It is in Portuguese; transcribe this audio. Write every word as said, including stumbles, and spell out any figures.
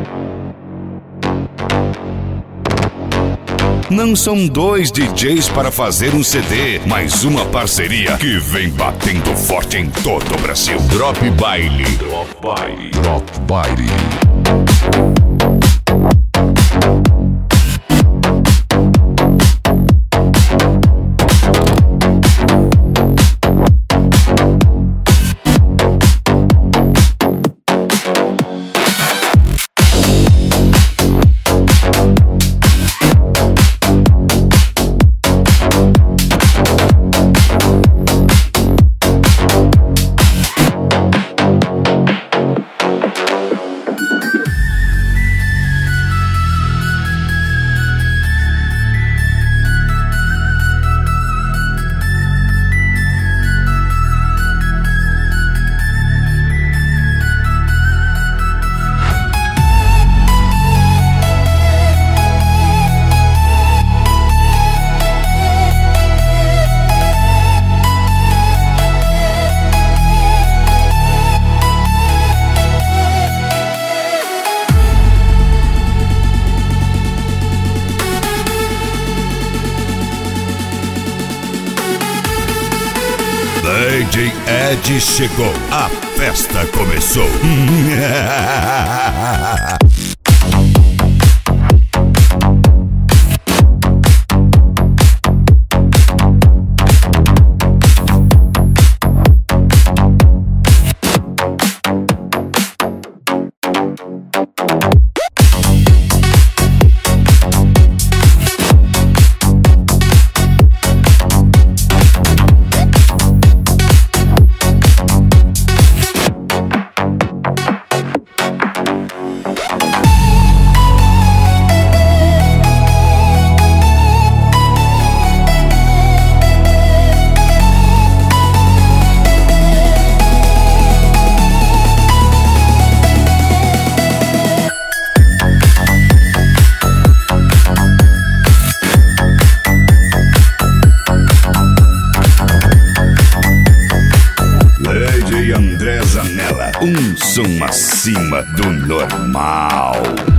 Não são dois D Js para fazer um C D, mas uma parceria que vem batendo forte em todo o Brasil. Drop Baile. Drop Baile. Drop Baile. D J Ed chegou, a festa começou. Um som acima do normal.